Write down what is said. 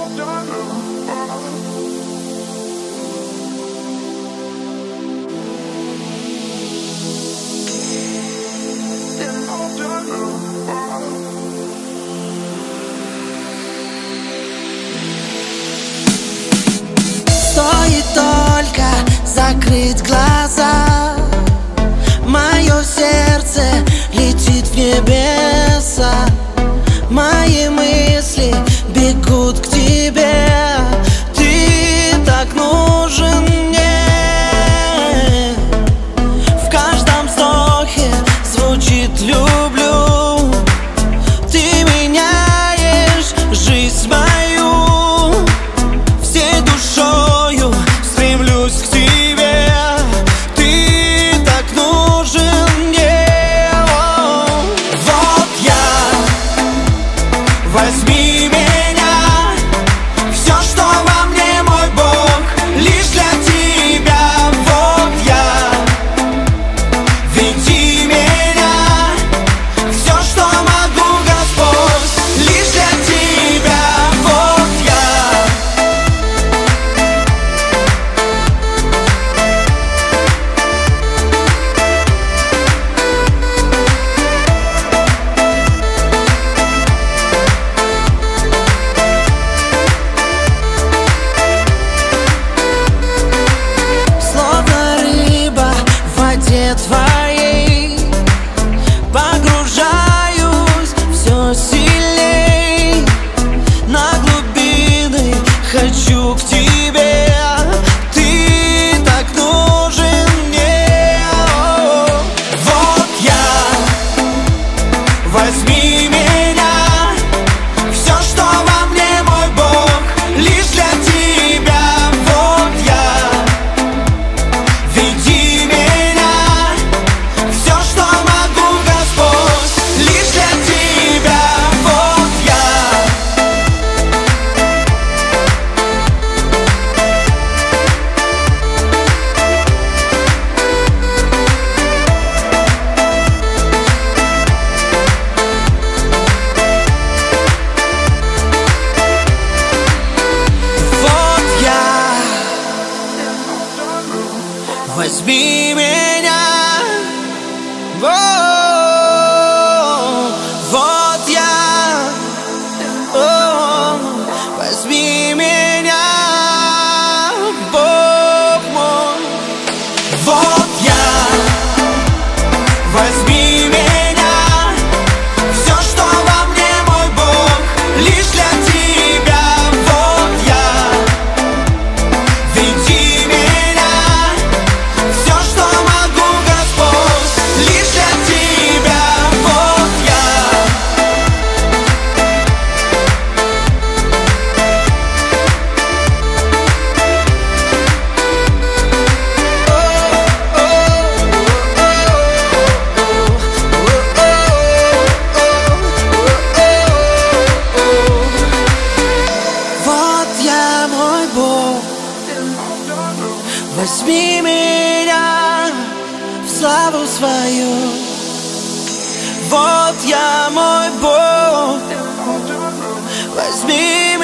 Стоит только закрыть глаза, мое сердце летит в небеса. Мои мысли бегут к тебе. Ты так нужен мне. В каждом вздохе звучит «люблю». Ты меняешь жизнь мою. Всей душою стремлюсь к тебе. Ты так нужен мне. Вот я, возьми меня. Все, что во мне, мой Бог, лишь для тебя. Вот я, веди меня. Все, что могу, Господь, лишь для тебя. Вот я. Словно рыба в воде твоей, погружаюсь все сильней. На глубины хочу к тебе. Ты так нужен мне. Вот я, возьми меня. Все, что во мне, мой Бог, лишь для тебя. Вот я, веди меня. Все, что могу, Господь, лишь для тебя. Вот я. Вот я, возьми меня. Вот я, возьми меня, Бог мой. Вот я, возьми меня. Все, что во мне, мой Бог, лишь для тебя. Вот я, веди меня. Все, что могу, Господь, лишь для тебя. Вот я. Вот я, мой Бог, возьми меня в славу свою. Вот я, мой Бог, возьми